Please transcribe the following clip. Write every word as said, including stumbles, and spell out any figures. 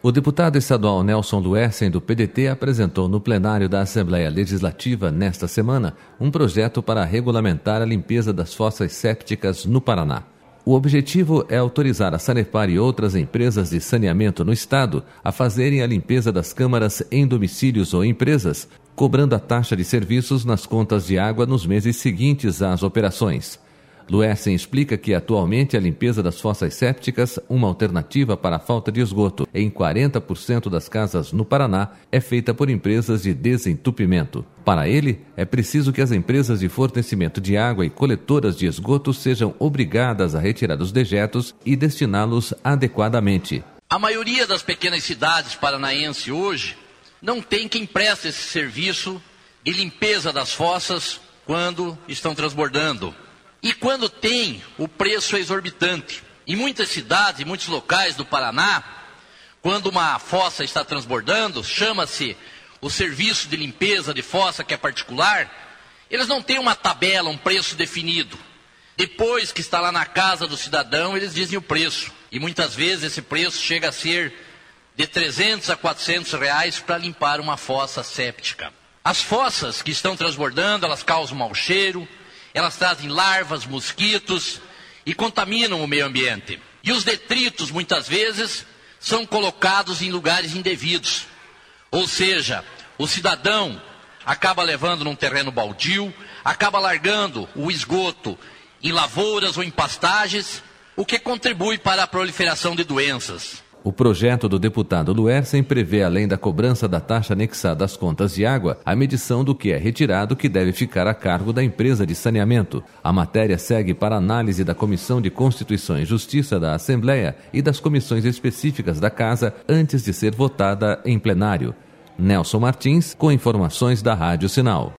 O deputado estadual Nelson Luersen, do P D T, apresentou no plenário da Assembleia Legislativa, nesta semana, um projeto para regulamentar a limpeza das fossas sépticas no Paraná. O objetivo é autorizar a Sanepar e outras empresas de saneamento no estado a fazerem a limpeza das câmaras em domicílios ou empresas, cobrando a taxa de serviços nas contas de água nos meses seguintes às operações. Luersen explica que atualmente a limpeza das fossas sépticas, uma alternativa para a falta de esgoto em quarenta por cento das casas no Paraná, é feita por empresas de desentupimento. Para ele, é preciso que as empresas de fornecimento de água e coletoras de esgoto sejam obrigadas a retirar os dejetos e destiná-los adequadamente. A maioria das pequenas cidades paranaenses hoje não tem quem preste esse serviço de limpeza das fossas quando estão transbordando. E quando tem, o preço é exorbitante. Em muitas cidades, em muitos locais do Paraná, quando uma fossa está transbordando, chama-se o serviço de limpeza de fossa, que é particular, eles não têm uma tabela, um preço definido. Depois que está lá na casa do cidadão, eles dizem o preço. E muitas vezes esse preço chega a ser de trezentos a quatrocentos reais para limpar uma fossa séptica. As fossas que estão transbordando, elas causam mau cheiro, elas trazem larvas, mosquitos e contaminam o meio ambiente. E os detritos, muitas vezes, são colocados em lugares indevidos. Ou seja, o cidadão acaba levando num terreno baldio, acaba largando o esgoto em lavouras ou em pastagens, o que contribui para a proliferação de doenças. O projeto do deputado Luersen prevê, além da cobrança da taxa anexada às contas de água, a medição do que é retirado que deve ficar a cargo da empresa de saneamento. A matéria segue para análise da Comissão de Constituição e Justiça da Assembleia e das comissões específicas da Casa antes de ser votada em plenário. Nelson Martins, com informações da Rádio Sinal.